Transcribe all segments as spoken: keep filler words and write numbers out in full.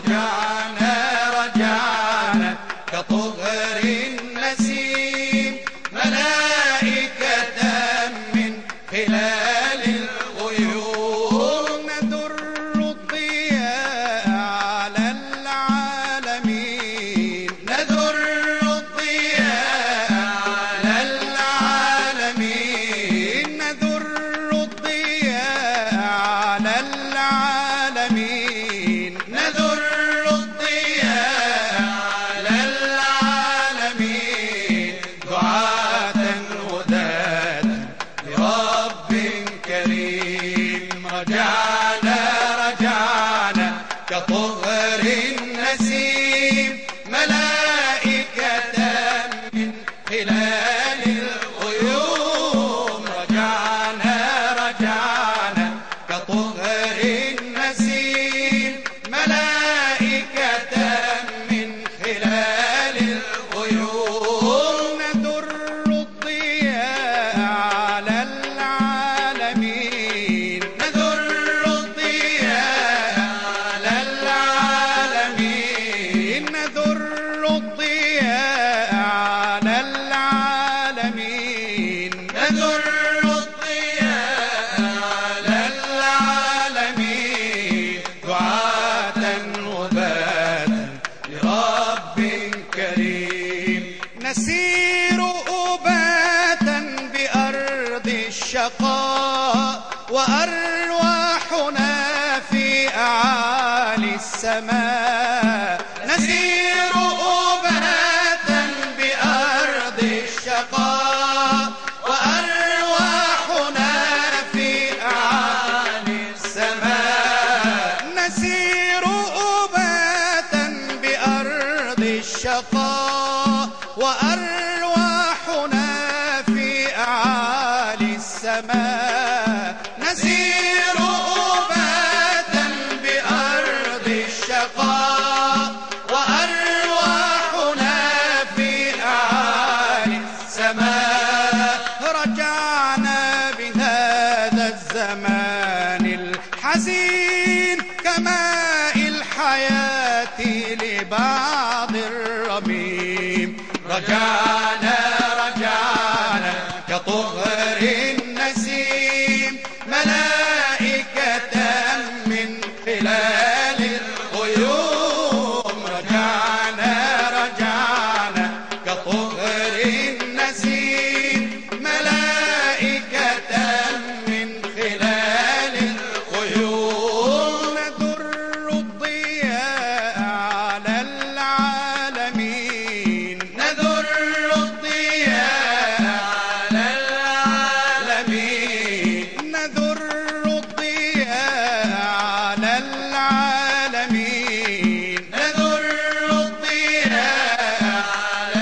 رجعنا رجعنا كطهر النسيم ملائكة من خلال الغيوم ندر الضياء على العالمين ندر الضياء على العالمين ندر الضياء على العالمين ندر الضياء على العالمين دعاة هداة لرب كريم رجعنا رجعنا كطهر النسيم ملائكة من خلال الغيوم رجعنا رجعنا كطهر النسيم ملائكة من خلال الغيوم ندر الضياء على العالمين ندر الضياء على العالمين ندر الضياء على العالمين ندر الضياء على العالمين دعاة وباتا لرب كريم نسير أباتا بأرض الشقاء وأرواحنا في أعالي السماء نسير أباتا بأرض الشقاء وأرواحنا في أعالي السماء نسير أباتا بأرض الشقاء وأرواحنا في أعالي السماء نسير أباتا بأرض الشقاء وأرواحنا في أعالي السماء رجعنا بهذا الزمان الحزين كماء الحياة لبعض الرميم رجعنا رجعنا كطهر النسيم ملائكة من خلال الغيوم رجعنا رجعنا كطهر النسيم ملائكة من خلال الغيوم ندر الضياء على العالمين ندر الضياء على العالمين ندر الضياء على العالمين ندر الضياء على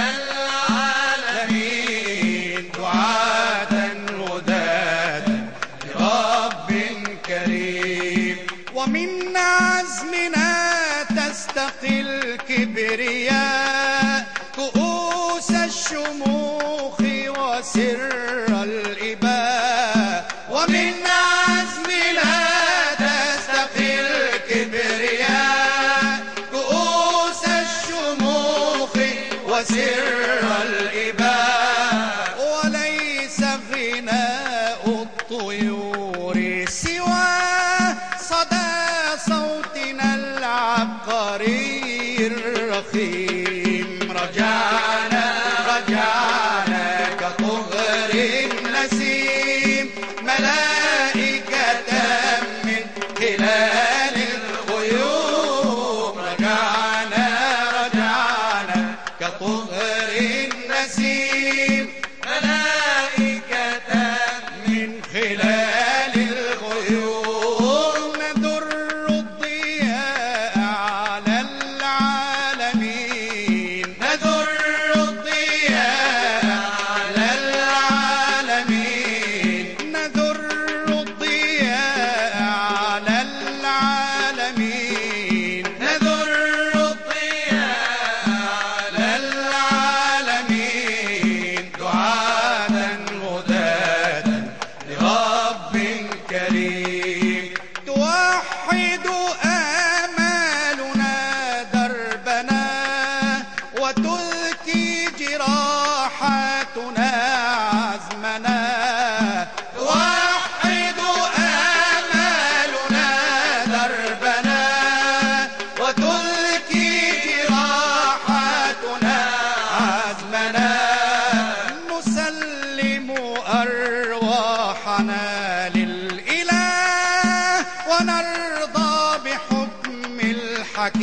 العالمين دعاة هداة لرب كريم ومن عزمنا تستقي الكبرياء كؤوس الشموخ وسر الإباء ومن عزمنا تستقي الكبرياء كؤوس الشموخ وسر الإباء وليس غناء الطيور سوى صدى صوتنا العبقري الرخيم رجعنا رجعنا كطهر النسيم ملائكة من خلال الغيوم رجعنا رجعنا كطهر النسيم ملائكة من خلال الغيوم ندر الضياء على العالمين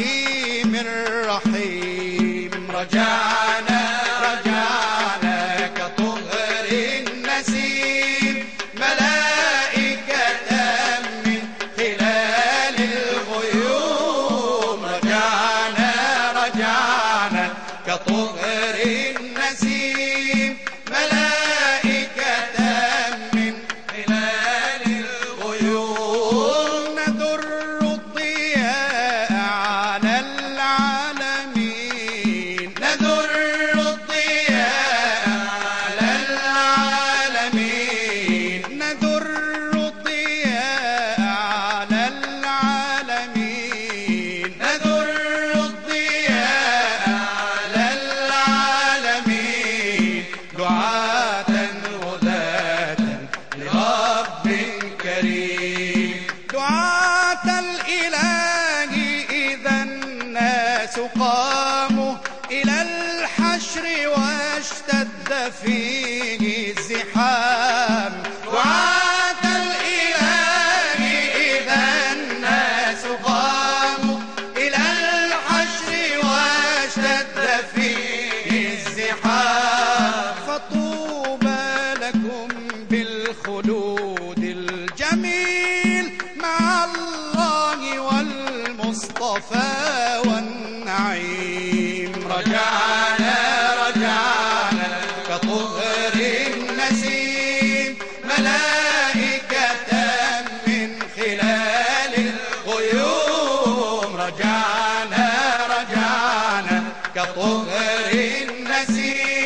الحكيم الرحيم. رجعنا رجعنا كطهر النسيم ملائكة من خلال الغيوم. رجعنا رجعنا كطهر النسيم ملائكة من خلال الغيوم. ندر الضياء على العالمين. ندر الضياء على العالمين. ندر الضياء على العالمين. ندر الضياء على العالمين. دعاة هداة لرب كريم. دعاة الإله إذا الناس قاموا إلى الحشر واشتد فيه الزحام. دعاة الإله إذا الناس قاموا إلى الحشر واشتد فيه الزحام. فطوبى لكم بالخلود الجميل مع الله والمصطفى والنعيم. رجعنا رجعنا كطهر النسيم ملائكة من خلال الغيوم. رجعنا رجعنا كطهر النسيم